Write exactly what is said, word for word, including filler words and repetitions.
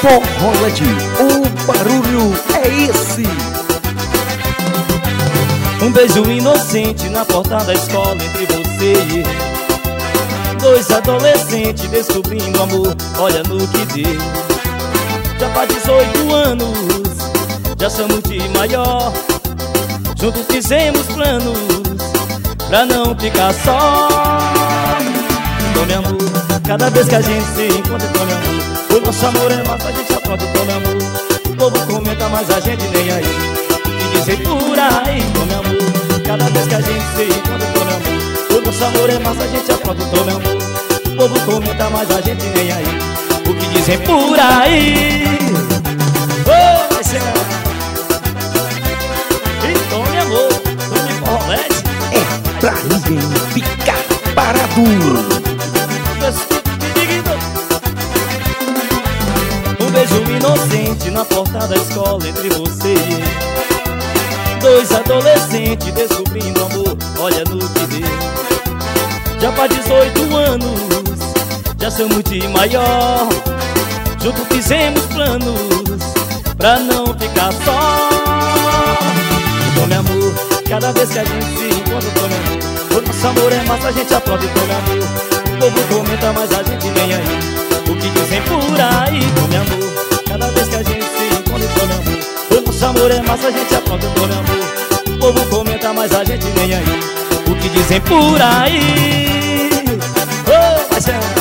Forrolete, o barulho é esse. Um beijo inocente na porta da escola entre você e eu. Dois adolescentes descobrindo amor, olha no que deu. Já faz dezoito anos, já somos de maior. Juntos fizemos planos pra não ficar só. Então meu amor, cada vez que a gente se encontra, então meu amor, o nosso amor é massa, a gente apronta, então meu amor. O povo comenta, mas a gente nem aí. O que dizem por aí, então meu amor, cada vez que a gente se encontra, então meu amor, o nosso amor é massa, a gente apronta, então meu amor. O povo comenta, mas a gente nem aí. O que dizem por aí. Oh, vai ser. Então meu amor, o de Forrolete É pra ninguém ficar parado. Um beijo inocente na porta da escola entre você e eu. Dois adolescentes descobrindo amor, olha no que deu. Já faz dezoito anos, já somos de maior. Juntos fizemos planos pra não ficar só. Então meu amor, cada vez que a gente se encontra, então meu amor, o nosso amor é massa, a gente aprova, então meu amor. O povo comenta, mas a gente nem aí. O que dizem por aí, então meu amor, cada vez que a gente se encontra, então meu amor, o nosso amor é massa, a gente aprova, então meu amor. O povo comenta, mas a gente nem aí. O que dizem por aí. Oh, vai ser.